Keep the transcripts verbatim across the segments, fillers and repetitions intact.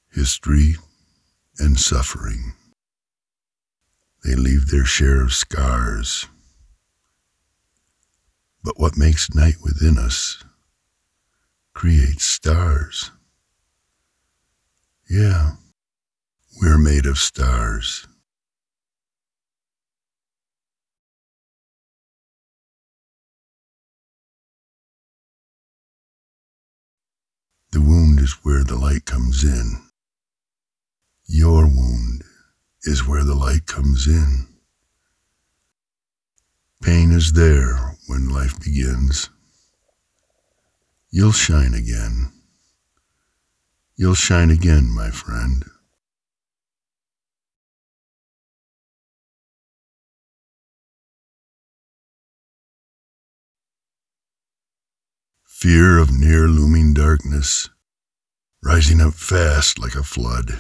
History and suffering. They leave their share of scars. But what makes night within us creates stars. Yeah, we're made of stars. The wound is where the light comes in. Your wound is where the light comes in. Pain is there when life begins. You'll shine again. You'll shine again, my friend. Fear of near-looming darkness, rising up fast like a flood.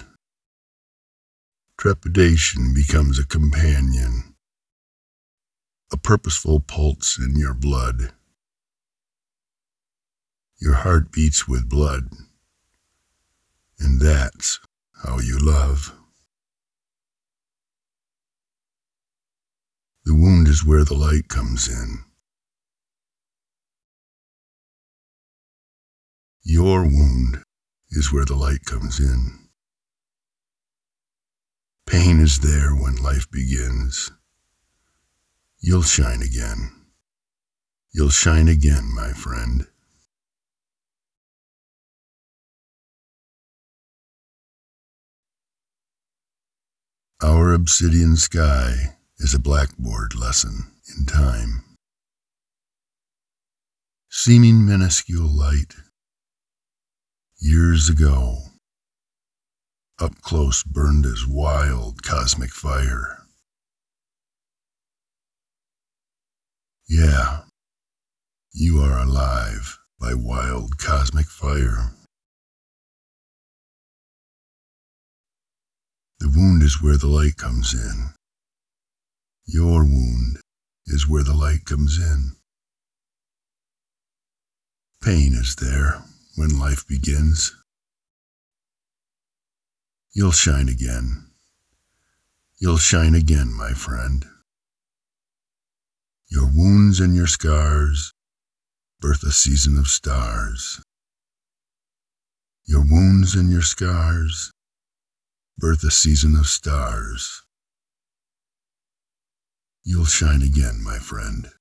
Trepidation becomes a companion, a purposeful pulse in your blood. Your heart beats with blood, and that's how you love. The wound is where the light comes in. Your wound is where the light comes in. Pain is there when life begins. You'll shine again. You'll shine again, my friend. Our obsidian sky is a blackboard lesson in time. Seeming minuscule light. Years ago, up close burned as wild cosmic fire. Yeah, you are alive by wild cosmic fire. The wound is where the light comes in. Your wound is where the light comes in. Pain is there when life begins. You'll shine again. You'll shine again, my friend. Your wounds and your scars birth a season of stars. Your wounds and your scars birth a season of stars. You'll shine again, my friend.